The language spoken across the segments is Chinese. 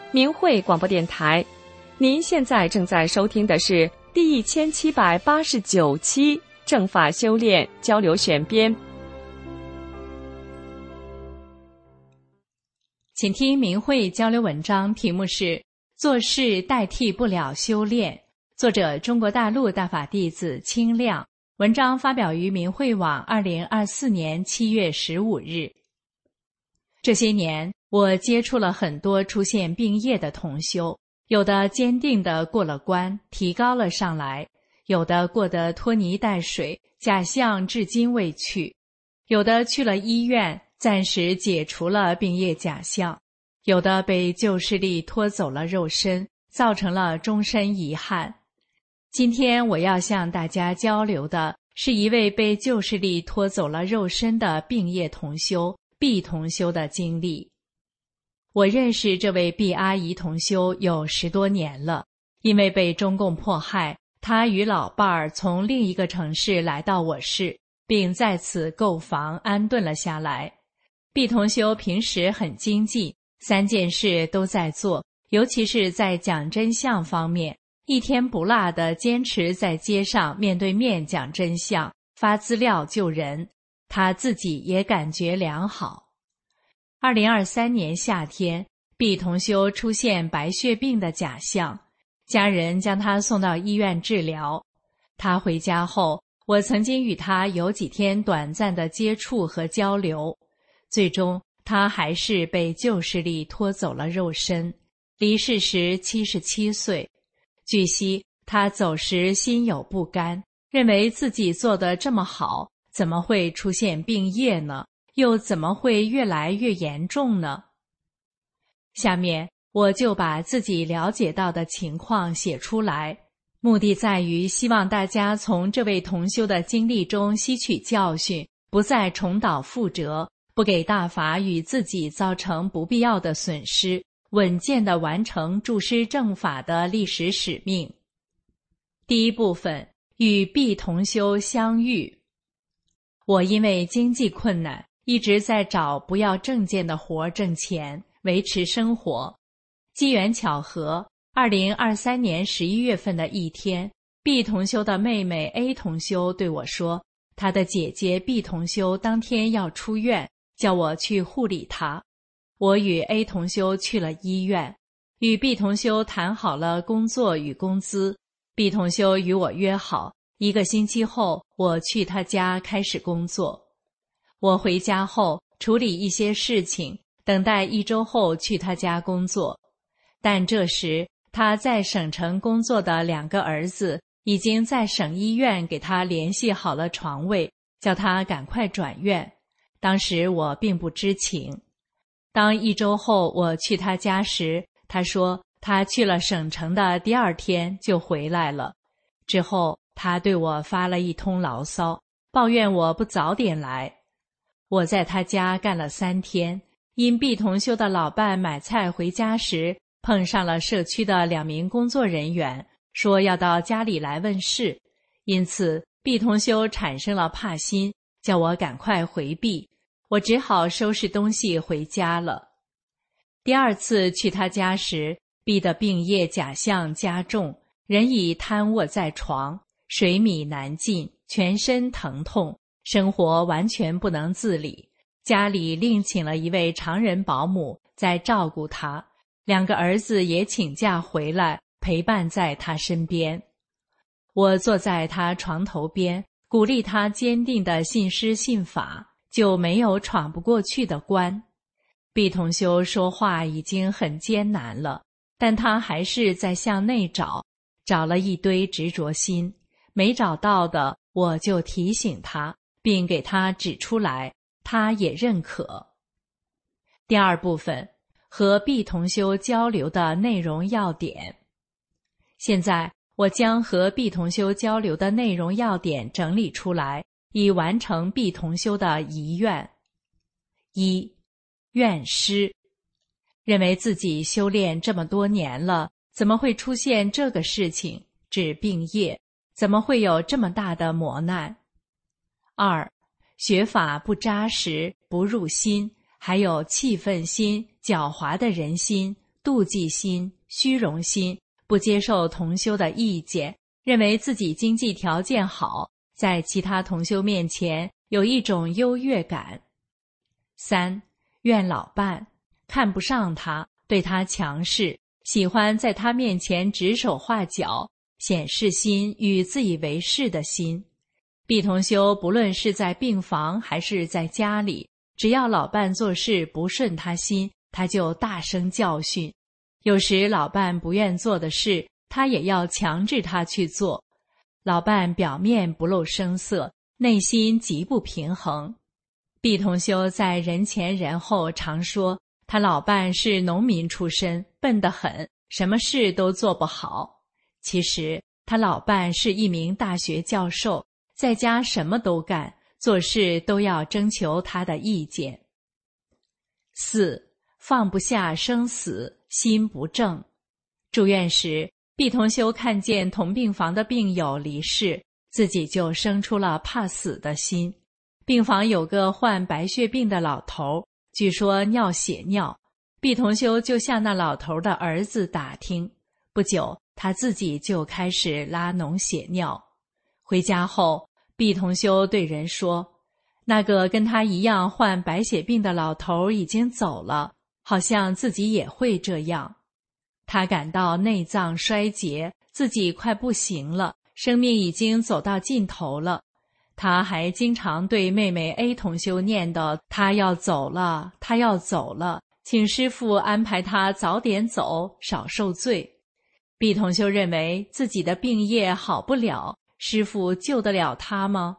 明慧广播电台。您现在正在收听的是第1789期正法修炼交流选编。 请听明慧交流文章，题目是做事代替不了修炼，作者中国大陆大法弟子清亮，文章发表于明慧网2024年7月15日。这些年我接触了很多出现病业的同修，有的坚定地过了关，提高了上来，有的过得拖泥带水，假象至今未去，有的去了医院，暂时解除了病业假象，有的被旧势力拖走了肉身，造成了终身遗憾。今天我要向大家交流的是一位被旧势力拖走了肉身的病业同修毕同修的经历。我认识这位毕阿姨同修有10多年了，因为被中共迫害，她与老伴儿从另一个城市来到我市，并在此购房安顿了下来。毕同修平时很精进，3件事都在做，尤其是在讲真相方面，一天不落地坚持在街上面对面讲真相，发资料救人，他自己也感觉良好。2023年夏天，毕同修出现白血病的假象，家人将他送到医院治疗。他回家后，我曾经与他有几天短暂的接触和交流，最终他还是被旧势力拖走了肉身，离世时77岁。据悉，他走时心有不甘，认为自己做得这么好，怎么会出现病业呢？又怎么会越来越严重呢？下面我就把自己了解到的情况写出来，目的在于希望大家从这位同修的经历中吸取教训，不再重蹈覆辙，不给大法与自己造成不必要的损失，稳健地完成助师正法的历史使命。第一部分，与毕同修相遇。我因为经济困难，一直在找不要证件的活挣钱，维持生活。机缘巧合，2023年11月份的一天，毕同修的妹妹 A 同修对我说，她的姐姐 B 同修当天要出院，叫我去护理她。我与 A 同修去了医院，与 B 同修谈好了工作与工资。毕同修与我约好1个星期后我去他家开始工作。我回家后处理一些事情，等待1周后去他家工作。但这时他在省城工作的2个儿子已经在省医院给他联系好了床位，叫他赶快转院。当时我并不知情。当1周后我去他家时，他说他去了省城的第2天就回来了。之后他对我发了一通牢骚，抱怨我不早点来。我在他家干了3天，因毕同修的老伴买菜回家时碰上了社区的2名工作人员，说要到家里来问事，因此毕同修产生了怕心，叫我赶快回避。我只好收拾东西回家了。第2次去他家时，毕的病业假象加重，人已瘫卧在床，水米难进，全身疼痛，生活完全不能自理。家里另请了一位常人保姆在照顾他，2个儿子也请假回来陪伴在他身边。我坐在他床头边，鼓励他坚定地信师信法，就没有闯不过去的关。毕同修说话已经很艰难了，但他还是在向内找，找了一堆执着心，没找到的我就提醒他，并给他指出来，他也认可。第2部分，和毕同修交流的内容要点。现在我将和毕同修交流的内容要点整理出来，以完成毕同修的遗愿。1. 怨师，认为自己修炼这么多年了，怎么会出现这个事情，指病业，怎么会有这么大的磨难。2. 学法不扎实，不入心，还有气愤心、狡猾的人心， 妒忌心、虚荣心，不接受同修的意见，认为自己经济条件好，在其他同修面前有一种优越感。3. 怨老伴，看不上他，对他强势，喜欢在他面前指手画脚，显示心与自以为是的心。B同修不论是在病房还是在家里，只要老伴做事不顺他心，他就大声教训。有时老伴不愿做的事，他也要强制他去做。老伴表面不露声色，内心极不平衡。B同修在人前人后常说，他老伴是农民出身，笨得很，什么事都做不好。其实他老伴是一名大学教授，在家什么都干，做事都要征求他的意见。4. 放不下生死，心不正。住院时，B同修看见同病房的病友离世，自己就生出了怕死的心。病房有个患白血病的老头，据说尿血尿。B同修就向那老头的儿子打听，不久他自己就开始拉脓血尿。回家后，B同修对人说，那个跟他一样患白血病的老头已经走了，好像自己也会这样。他感到内脏衰竭，自己快不行了，生命已经走到尽头了。他还经常对妹妹 A 同修念叨，他要走了，他要走了，请师父安排他早点走，少受罪。B 同修认为自己的病业好不了，师父救得了他吗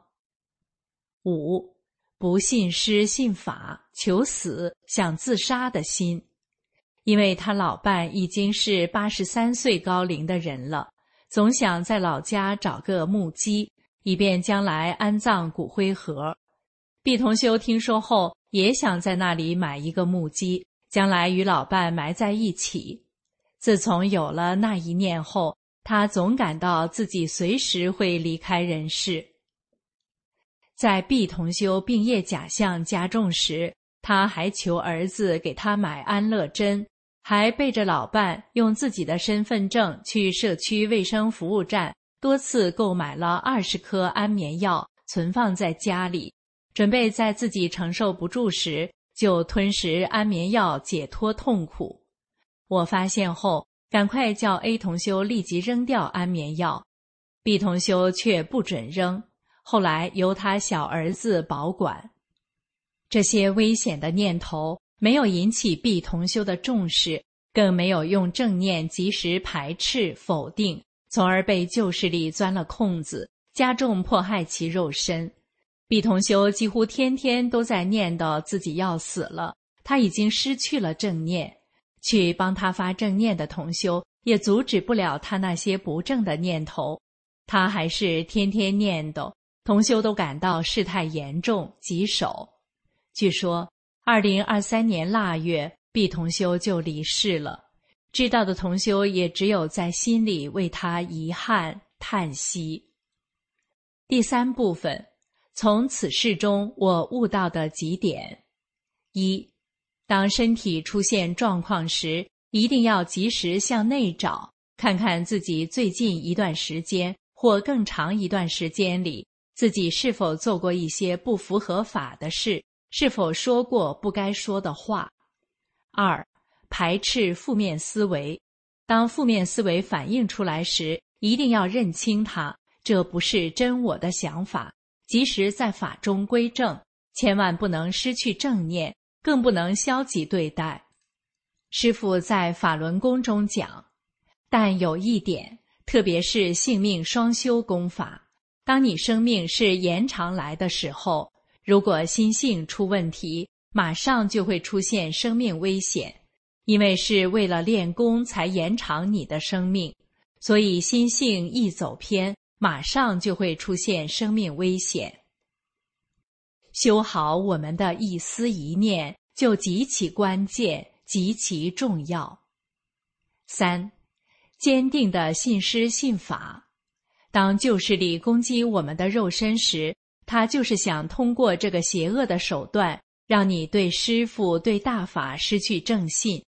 ？5. 不信师信法，求死，想自杀的心。因为他老伴已经是83岁高龄的人了，总想在老家找个墓基，以便将来安葬骨灰盒。B 同修听说后，也想在那里买一个墓基，将来与老伴埋在一起。自从有了那一念后，他总感到自己随时会离开人世。在 B 同修病业假象加重时，他还求儿子给他买安乐针，还背着老伴用自己的身份证去社区卫生服务站多次购买了20颗安眠药，存放在家里，准备在自己承受不住时就吞食安眠药解脱痛苦。我发现后，赶快叫 A 同修立即扔掉安眠药， B 同修却不准扔，后来由他小儿子保管。这些危险的念头没有引起 B 同修的重视，更没有用正念及时排斥否定，从而被旧势力钻了空子，加重迫害其肉身。B 同修几乎天天都在念叨自己要死了，他已经失去了正念。去帮他发正念的同修也阻止不了他那些不正的念头，他还是天天念叨，同修都感到事态严重，棘手。据说2023年腊月 B 同修就离世了，知道的同修也只有在心里为他遗憾叹息。第3部分，从此事中我悟到的几点。1. 当身体出现状况时，一定要及时向内找，看看自己最近一段时间或更长一段时间里，自己是否做过一些不符合法的事，是否说过不该说的话。2. 排斥负面思维。当负面思维反映出来时，一定要认清它，这不是真我的想法，及时在法中归正，千万不能失去正念，更不能消极对待。师父在法轮功中讲，但有一点，特别是性命双修功法，当你生命是延长来的时候，如果心性出问题，马上就会出现生命危险，因为是为了练功才延长你的生命，所以心性一走偏，马上就会出现生命危险。修好我们的一思一念就极其关键，极其重要。3. 坚定的信师信法。当旧势力攻击我们的肉身时，他就是想通过这个邪恶的手段，让你对师父对大法失去正信。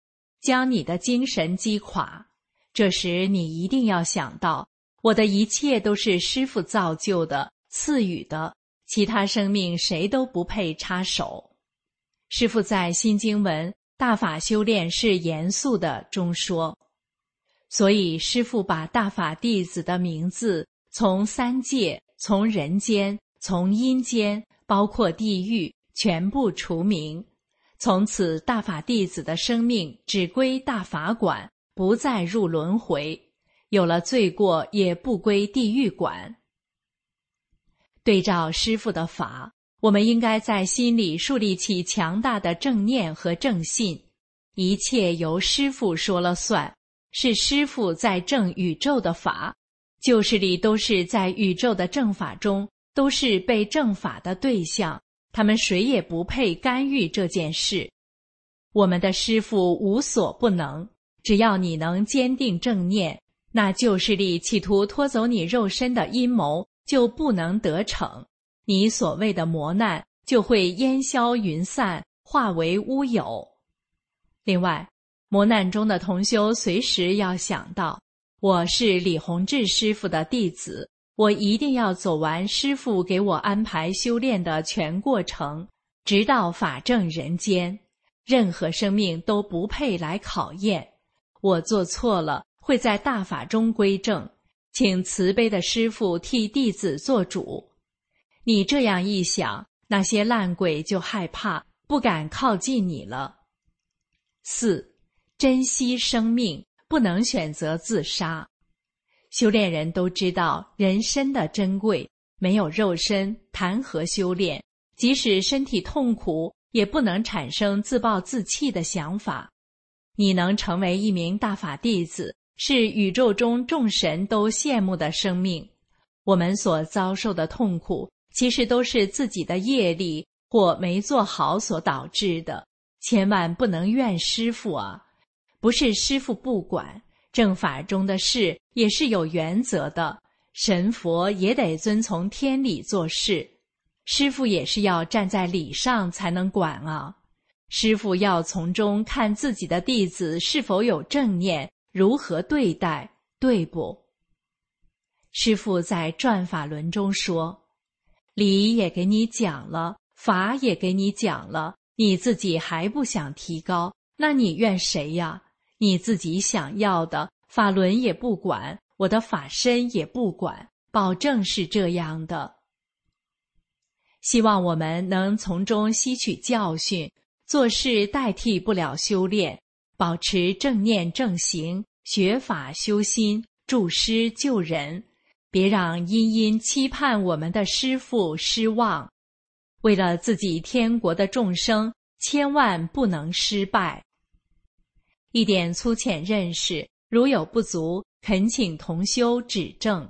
将你的精神击垮。这时你一定要想到，我的一切都是师父造就的、赐予的，其他生命谁都不配插手。师父在新经文《大法修炼是严肃的》中说，所以师父把大法弟子的名字从三界、从人间、从阴间，包括地狱，全部除名。从此大法弟子的生命只归大法管，不再入轮回，有了罪过也不归地狱管。对照师父的法，我们应该在心里树立起强大的正念和正信，一切由师父说了算，是师父在正宇宙的法，旧势力都是在宇宙的正法中，都是被正法的对象，他们谁也不配干预这件事。我们的师父无所不能，只要你能坚定正念，那旧势力企图拖走你肉身的阴谋就不能得逞，你所谓的磨难就会烟消云散，化为乌有。另外，磨难中的同修随时要想到，我是李洪志师父的弟子，我一定要走完师父给我安排修炼的全过程，直到法正人间，任何生命都不配来考验。我做错了，会在大法中归正，请慈悲的师父替弟子做主。你这样一想，那些烂鬼就害怕，不敢靠近你了。4. 珍惜生命，不能选择自杀。修炼人都知道人身的珍贵，没有肉身谈何修炼，即使身体痛苦，也不能产生自暴自弃的想法。你能成为一名大法弟子，是宇宙中众神都羡慕的生命。我们所遭受的痛苦，其实都是自己的业力或没做好所导致的，千万不能怨师父啊！不是师父不管，正法中的事也是有原则的，神佛也得遵从天理做事，师父也是要站在理上才能管啊。师父要从中看自己的弟子是否有正念，如何对待，对不？师父在转法轮中说，理也给你讲了，法也给你讲了，你自己还不想提高，那你怨谁呀？你自己想要的，法轮也不管，我的法身也不管，保证是这样的。希望我们能从中吸取教训，做事代替不了修炼，保持正念正行，学法修心，助师救人，别让殷殷期盼我们的师父失望。为了自己天国的众生，千万不能失败。一点粗浅认识，如有不足，恳请同修指正。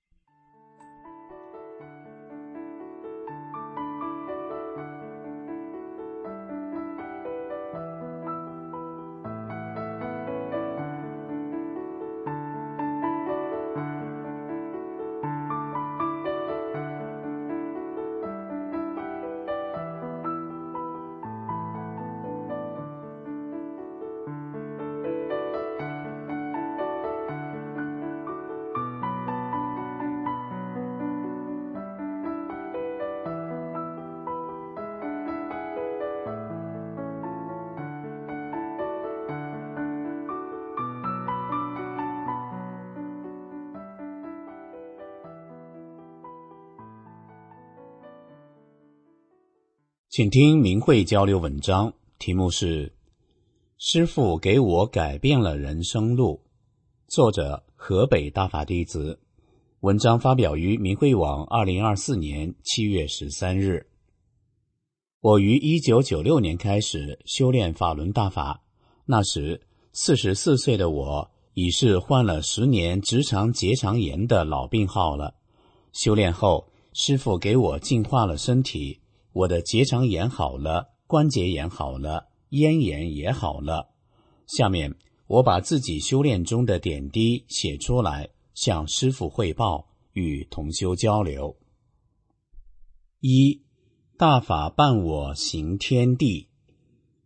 请听明慧交流文章，题目是师父给我改变了人生路，作者河北大法弟子，文章发表于明慧网2024年7月13日。我于1996年开始修炼法轮大法，那时44岁的我已是患了10年直肠结肠炎的老病号了。修炼后，师父给我净化了身体，我的结肠炎好了，关节炎好了，咽炎也好了。下面我把自己修炼中的点滴写出来，向师父汇报，与同修交流。1. 大法伴我行天地。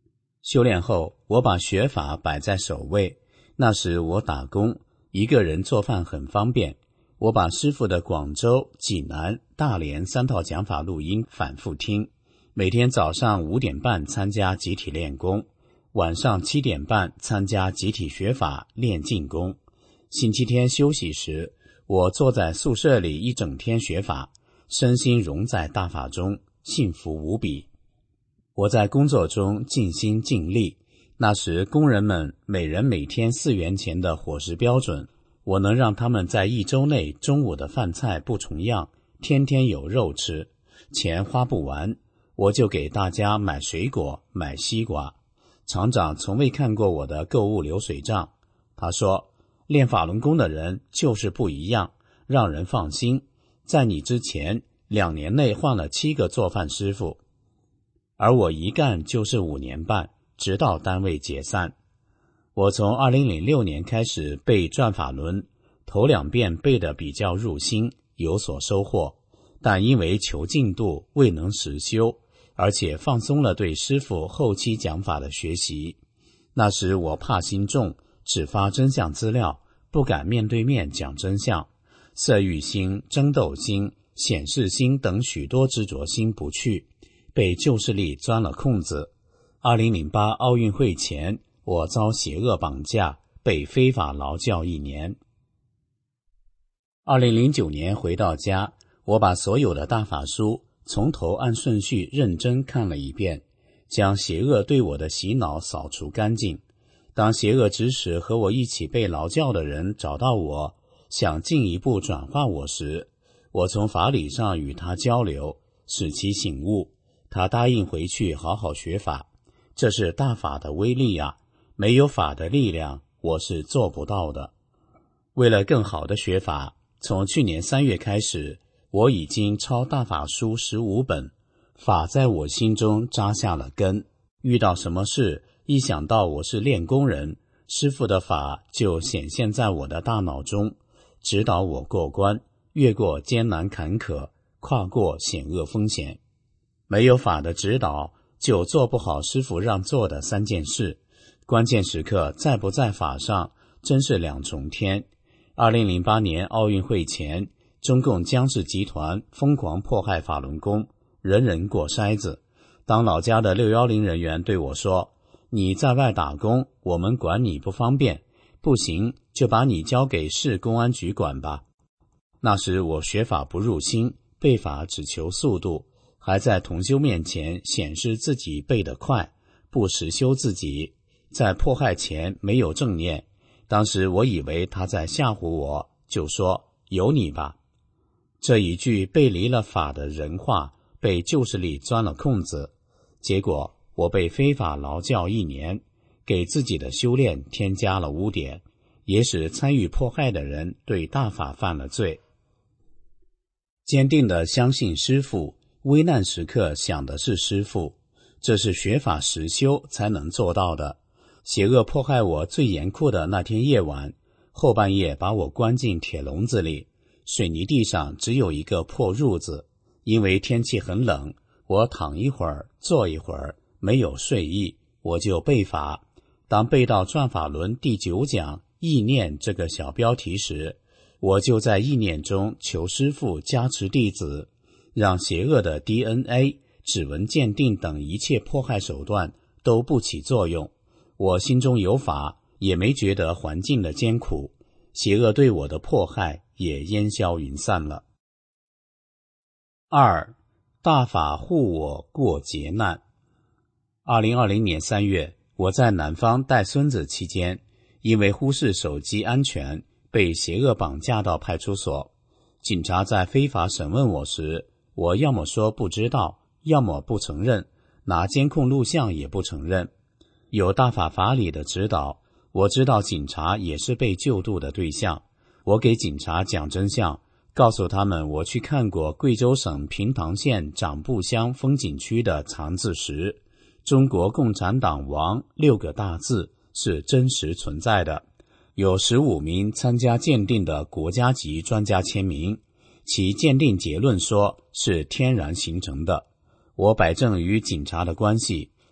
修炼后，我把学法摆在首位。那时我打工，一个人做饭很方便。我把师父的广州、济南、大连3套讲法录音反复听，每天早上5点半参加集体练功，晚上7点半参加集体学法练静功。星期天休息时，我坐在宿舍里一整天学法，身心融在大法中，幸福无比。我在工作中尽心尽力，那时工人们每人每天4元钱的伙食标准，我能让他们在1周内中午的饭菜不重样，天天有肉吃，钱花不完，我就给大家买水果，买西瓜。厂长从未看过我的购物流水账，他说，练法轮功的人就是不一样，让人放心，在你之前2年内换了7个做饭师傅，而我一干就是5年半，直到单位解散。我从2006年开始背转法轮，头2遍背得比较入心，有所收获，但因为求进度未能实修，而且放松了对师父后期讲法的学习。那时我怕心重，只发真相资料，不敢面对面讲真相，色欲心、争斗心、显示心等许多执着心不去，被旧势力钻了空子。2008奥运会前，我遭邪恶绑架，被非法劳教1年。2009年回到家，我把所有的大法书从头按顺序认真看了一遍，将邪恶对我的洗脑扫除干净。当邪恶指使和我一起被劳教的人找到我，想进一步转化我时，我从法理上与他交流，使其醒悟，他答应回去好好学法。这是大法的威力啊，没有法的力量，我是做不到的。为了更好的学法，从去年3月开始，我已经抄大法书15本，法在我心中扎下了根。遇到什么事，一想到我是练功人，师父的法就显现在我的大脑中，指导我过关，越过艰难坎坷，跨过险恶风险。没有法的指导，就做不好师父让做的3件事，关键时刻在不在法上，真是2重天。2008年奥运会前，中共江氏集团疯狂迫害法轮功，人人过筛子。当老家的610人员对我说，你在外打工，我们管你不方便，不行就把你交给市公安局管吧。那时我学法不入心，背法只求速度，还在同修面前显示自己背得快，不实修自己，在迫害前没有正念。当时我以为他在吓唬我，就说有你吧。这一句背离了法的人话，被旧势力钻了空子，结果我被非法劳教1年，给自己的修炼添加了污点，也使参与迫害的人对大法犯了罪。坚定地相信师父，危难时刻想的是师父，这是学法实修才能做到的。邪恶迫害我最严酷的那天夜晚，后半夜把我关进铁笼子里，水泥地上只有一个破褥子，因为天气很冷，我躺一会儿坐一会儿，没有睡意，我就背法。当背到转法轮第9讲意念这个小标题时，我就在意念中求师父加持弟子，让邪恶的 DNA、 指纹鉴定等一切迫害手段都不起作用。我心中有法，也没觉得环境的艰苦，邪恶对我的迫害也烟消云散了。2. 大法护我过劫难。2020年3月，我在南方带孙子期间，因为忽视手机安全，被邪恶绑架到派出所。警察在非法审问我时，我要么说不知道，要么不承认，拿监控录像也不承认。有大法法理的指导，我知道警察也是被救度的对象。我给警察讲真相，告诉他们我去看过贵州省平塘县长埠乡风景区的藏字石，中国共产党亡6个大字是真实存在的，有15名参加鉴定的国家级专家签名，其鉴定结论说是天然形成的。我摆正与警察的关系，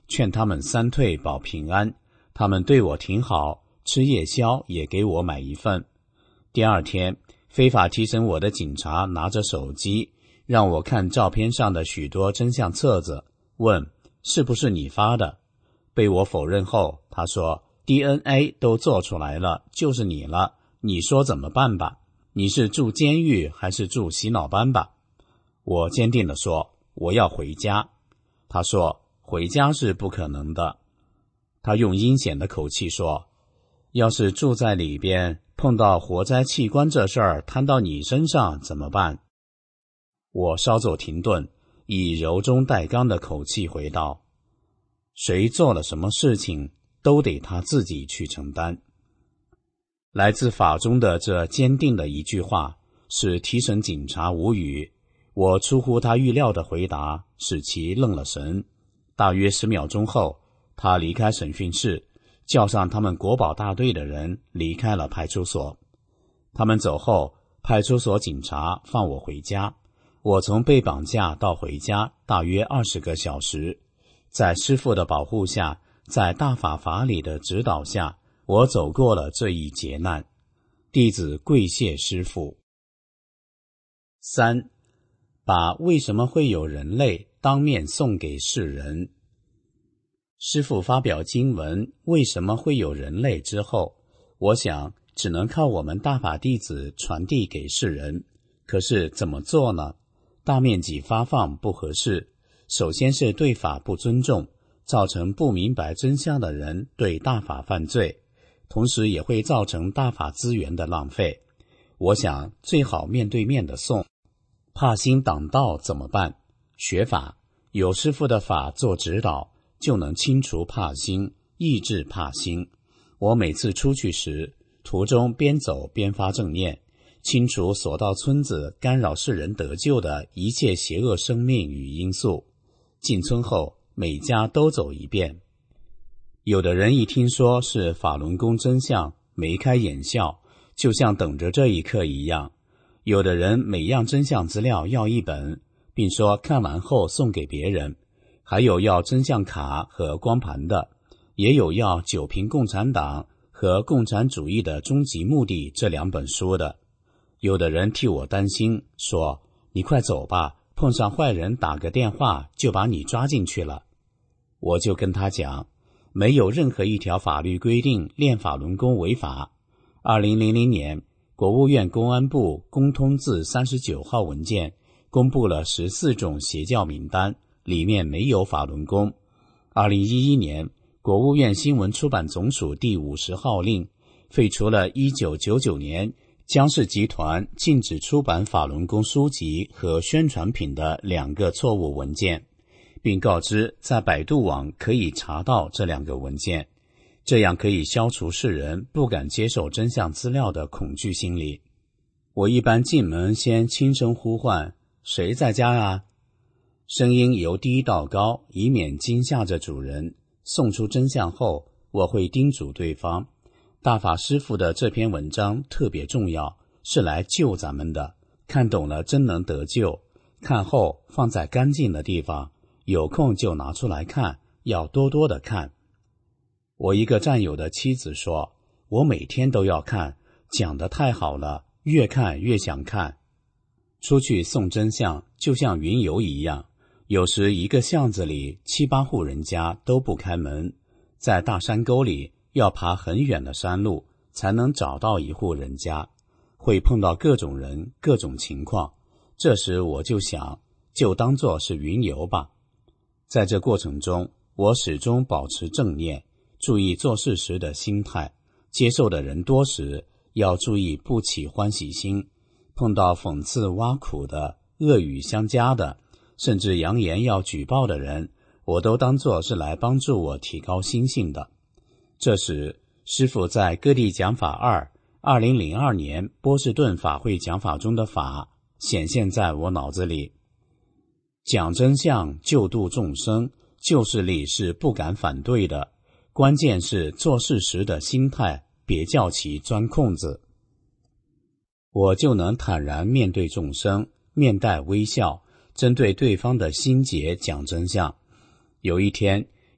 劝他们三退保平安，他们对我挺好，吃夜宵也给我买一份。第二天，非法提审我的警察拿着手机让我看照片上的许多真相册子，问是不是你发的。被我否认后，他说 DNA 都做出来了，就是你了，你说怎么办吧？你是住监狱还是住洗脑班吧？我坚定地说我要回家。他说回家是不可能的。他用阴险的口气说，要是住在里边碰到活摘器官这事儿摊到你身上怎么办？我稍作停顿，以柔中带刚的口气回道，谁做了什么事情都得他自己去承担。来自法中的这坚定的一句话使提审警察无语，我出乎他预料的回答使其愣了神。大约10秒钟后，他离开审讯室，叫上他们国保大队的人离开了派出所。他们走后，派出所警察放我回家。我从被绑架到回家大约20个小时，在师父的保护下，在大法法理的指导下，我走过了这一劫难。弟子跪谢师父。3. 把为什么会有人类当面送给世人。师父发表经文为什么会有人类之后，我想只能靠我们大法弟子传递给世人。可是怎么做呢？大面积发放不合适，首先是对法不尊重，造成不明白真相的人对大法犯罪，同时也会造成大法资源的浪费。我想最好面对面的送。怕心挡道怎么办？学法，有师父的法做指导，就能清除怕心，抑制怕心。我每次出去时，途中边走边发正念，清除所到村子干扰世人得救的一切邪恶生命与因素。进村后，每家都走一遍。有的人一听说是法轮功真相，眉开眼笑，就像等着这一刻一样。有的人每样真相资料要1本，并说看完后送给别人。还有要真相卡和光盘的，也有要《九评共产党》和《共产主义的终极目的》这2本书的。有的人替我担心，说你快走吧，碰上坏人打个电话就把你抓进去了。我就跟他讲，没有任何一条法律规定练法轮功违法。2000年国务院公安部公通字39号文件公布了14种邪教名单，里面没有法轮功。2011年国务院新闻出版总署第50号令废除了1999年江氏集团禁止出版法轮功书籍和宣传品的2个错误文件，并告知在百度网可以查到这2个文件，这样可以消除世人不敢接受真相资料的恐惧心理。我一般进门先轻声呼唤，谁在家啊？声音由低到高，以免惊吓着主人。送出真相后，我会叮嘱对方，大法师父的这篇文章特别重要，是来救咱们的，看懂了真能得救。看后放在干净的地方，有空就拿出来看，要多多的看。我一个战友的妻子说，我每天都要看，讲得太好了，越看越想看。出去送真相就像云游一样，有时一个巷子里7、8户人家都不开门，在大山沟里要爬很远的山路才能找到一户人家，会碰到各种人各种情况。这时我就想，就当作是云游吧。在这过程中，我始终保持正念，注意做事时的心态。接受的人多时，要注意不起欢喜心。碰到讽刺挖苦的、恶语相加的，甚至扬言要举报的人，我都当作是来帮助我提高心性的。这时，师父在各地讲法2002年波士顿法会讲法中的法显现在我脑子里。讲真相救度众生，救世力是不敢反对的，关键是做事时的心态，别叫其钻空子。我就能坦然面对众生，面带微笑，针对对方的心结讲真相。有一天，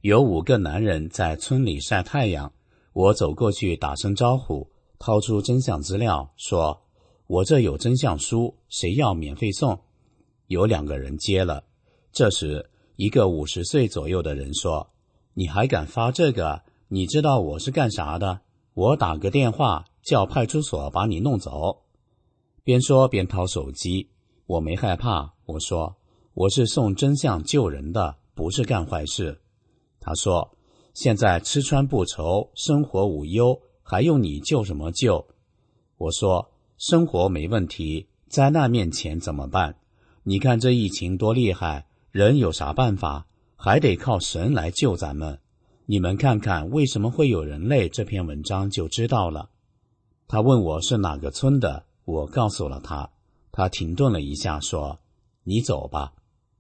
有5个男人在村里晒太阳，我走过去打声招呼，掏出真相资料说，我这有真相书，谁要免费送？有2个人接了。这时一个50岁左右的人说，你还敢发这个？你知道我是干啥的？我打个电话叫派出所把你弄走。边说边掏手机，我没害怕，我说我是送真相救人的，不是干坏事。他说，现在吃穿不愁，生活无忧，还用你救什么救？我说，生活没问题，灾难面前怎么办？你看这疫情多厉害，人有啥办法？还得靠神来救咱们。你们看看为什么会有人类这篇文章就知道了。他问我是哪个村的，我告诉了他。他停顿了一下说，你走吧。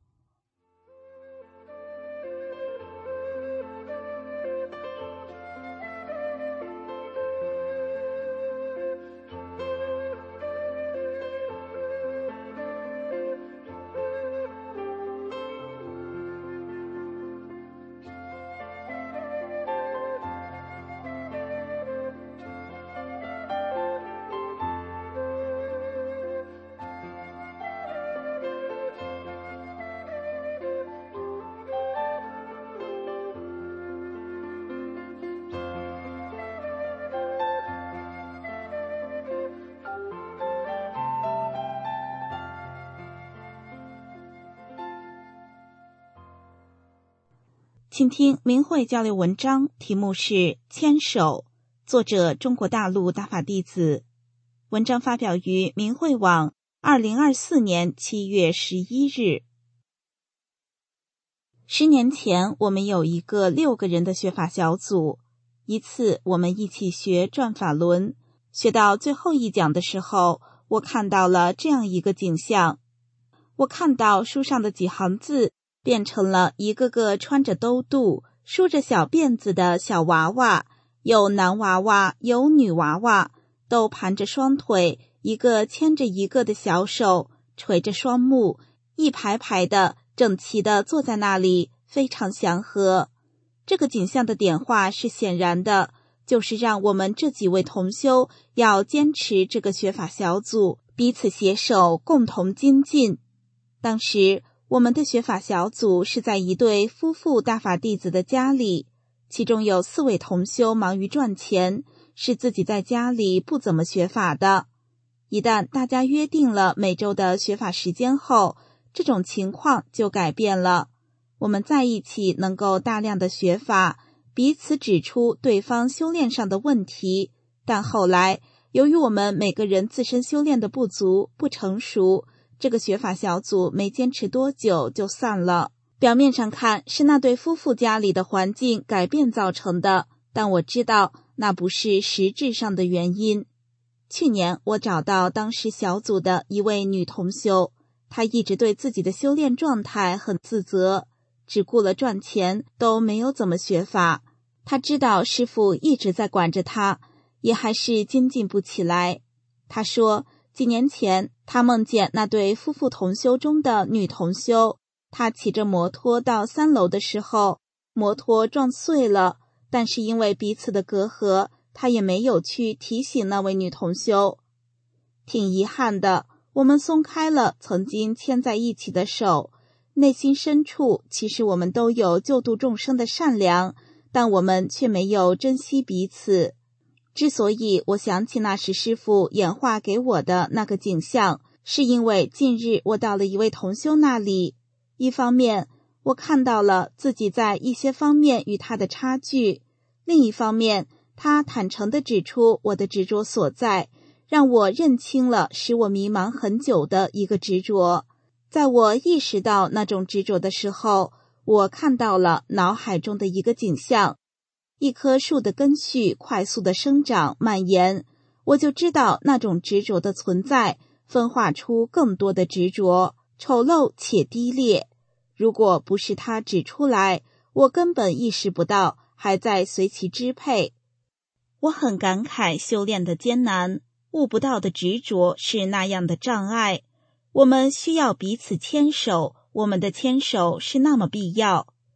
请听明慧交流文章，题目是《牵手》，作者中国大陆大法弟子。文章发表于明慧网2024年7月11日。10年前，我们有一个6个人的学法小组。一次，我们一起学转法轮，学到最后一讲的时候，我看到了这样一个景象。我看到书上的几行字变成了一个个穿着兜肚、梳着小辫子的小娃娃，有男娃娃，有女娃娃，都盘着双腿，一个牵着一个的小手，垂着双目，一排排的整齐的坐在那里，非常祥和。这个景象的点化是显然的，就是让我们这几位同修要坚持这个学法小组，彼此携手，共同精进。当时我们的学法小组是在一对夫妇大法弟子的家里，其中有4位同修忙于赚钱，是自己在家里不怎么学法的。一旦大家约定了每周的学法时间后，这种情况就改变了。我们在一起能够大量的学法，彼此指出对方修炼上的问题，但后来由于我们每个人自身修炼的不足、不成熟，这个学法小组没坚持多久就散了。表面上看是那对夫妇家里的环境改变造成的，但我知道那不是实质上的原因。去年我找到当时小组的一位女同修，她一直对自己的修炼状态很自责，只顾了赚钱，都没有怎么学法。她知道师父一直在管着她，也还是精进不起来。她说几年前她梦见那对夫妇同修中的女同修，她骑着摩托到3楼的时候，摩托撞碎了，但是因为彼此的隔阂，她也没有去提醒那位女同修。挺遗憾的，我们松开了曾经牵在一起的手，内心深处其实我们都有救度众生的善良，但我们却没有珍惜彼此。之所以我想起那时师父演化给我的那个景象，是因为近日我到了一位同修那里，一方面我看到了自己在一些方面与他的差距，另一方面他坦诚地指出我的执着所在，让我认清了使我迷茫很久的一个执着。在我意识到那种执着的时候，我看到了脑海中的一个景象，一棵树的根序快速的生长蔓延，我就知道那种执着的存在分化出更多的执着，丑陋且低劣。如果不是他指出来，我根本意识不到，还在随其支配。我很感慨修炼的艰难，悟不到的执着是那样的障碍。我们需要彼此牵手，我们的牵手是那么必要。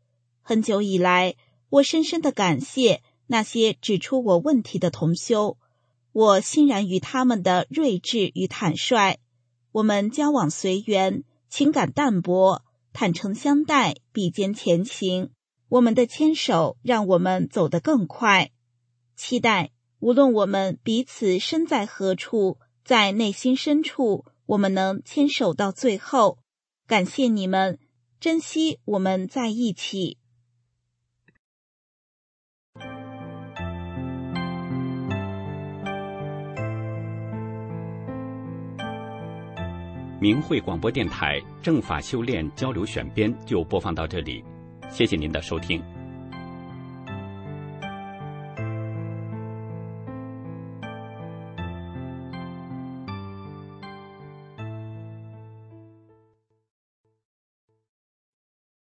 很久以来，我深深地感谢那些指出我问题的同修，我欣然于他们的睿智与坦率。我们交往随缘，情感淡泊，坦诚相待，并肩前行。我们的牵手让我们走得更快。期待无论我们彼此身在何处，在内心深处，我们能牵手到最后。感谢你们，珍惜我们在一起。 明慧广播电台正法修炼交流选编就播放到这里，谢谢您的收听。